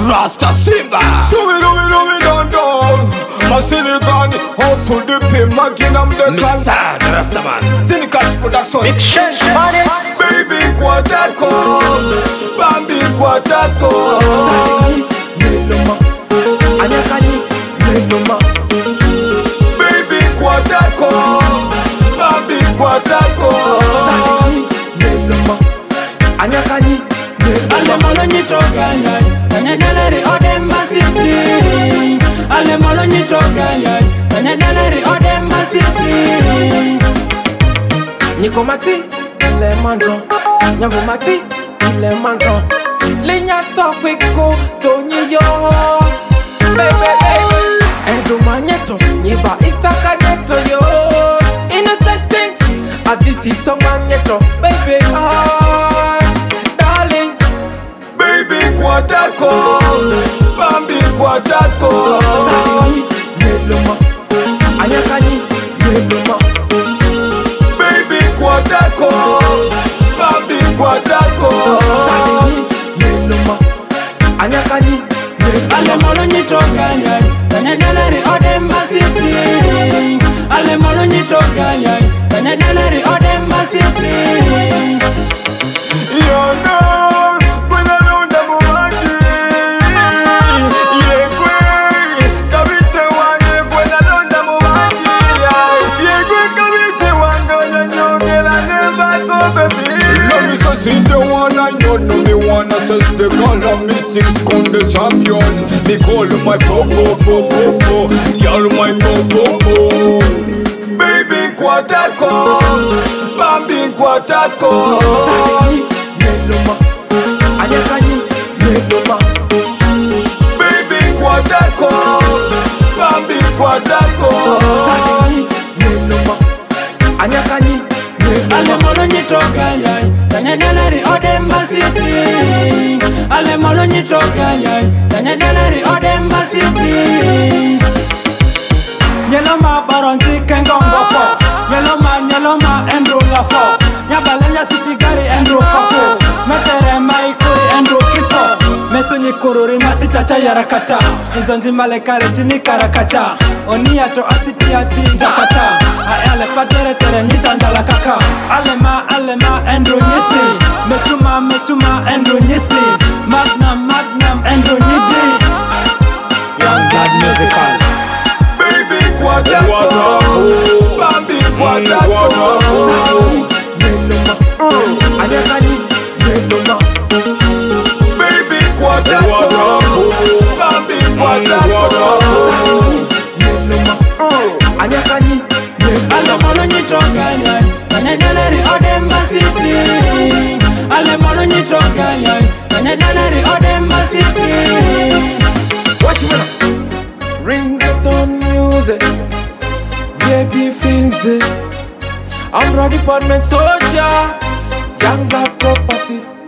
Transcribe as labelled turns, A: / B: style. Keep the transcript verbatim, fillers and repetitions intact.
A: Rasta Simba.
B: So we do we do we don't do. My Silicon hustle the pin, my kingdom the clan.
A: Mixad Rastaman.
B: Cynicals production.
C: Big change money.
B: Baby Quataco, Bambi Quataco.
A: Sadini Neloma Anyakani Neloma.
B: Baby Quataco, Bambi Quataco.
A: Sadini Neloma Anyakani Neloma.
D: Ale molo nyitroganya, kanya galeri odemba city. Ale molo nyitroganya, kanya galeri odemba city.
A: Niko mati ile mandro, nyavu mati ile mandro. Linya so kwiko tonyi yo, baby baby. Endo manyeto nyiba itaka nyeto yo. Innocent things, ah this is so manyeto, baby ah, darling.
B: Baby Quataco, Bambi Quataco.
A: Sadini Neloma Anyakani Neloma.
B: Baby Quataco, Bambi Quataco.
A: Sadini Neloma Anyakani Neloma.
D: Ale molo nyitroganya, kanya galeri odemba city. Ale molo nyitroganya, kanya galeri odemba city.
B: You know, when I know the Mumanji, yeah, great. Kabite wange, when I know the Mumanji, yeah, great. Kabite wange, when I know that I never go, baby. Let me so see the one I know, no me wanna sense the color, me six con the champion. Me call my popo, popo, popo, girl my popo, popo. Baby Quataco, Bambi Quataco.
A: Sadini Neloma Anyakani Neloma.
B: Baby Quataco, Bambi Quataco.
A: Sadini Neloma Anyakani Neloma.
D: Ale molo nyitroganya, kanya galeri odemba city. Ale molo nyitroganya, kanya galeri odemba city. Nyeloma baronji kengongo fo, nyeloma nyeloma endro la fo. Nyabalenya city gari endro kafo, metere maikuri endro kifo. Meso nyikururi masita cha yarakata, izo njimale kareti ni karakacha. Oniato asiti ati jakata, ayale patere tere nyichandala kaka. Alema alema endro nyisi, mechuma mechuma endro nyisi. Magnum magnum endro nyidi. Young Blood Musical.
B: Baby Quataco, Bambi Quataco.
A: Sadini Neloma Anyakani Neloma.
B: Baby Quataco, Bambi Quataco.
A: Sadini Neloma Anyakani Neloma.
D: Ale molo nyitroganya, kanya galeri odemba city. Ale molo nyitroganya, kanya galeri odemba city.
A: Watch me now. Ringtone music, V I P films. I'm Raw Department Soldier, Young Black Property.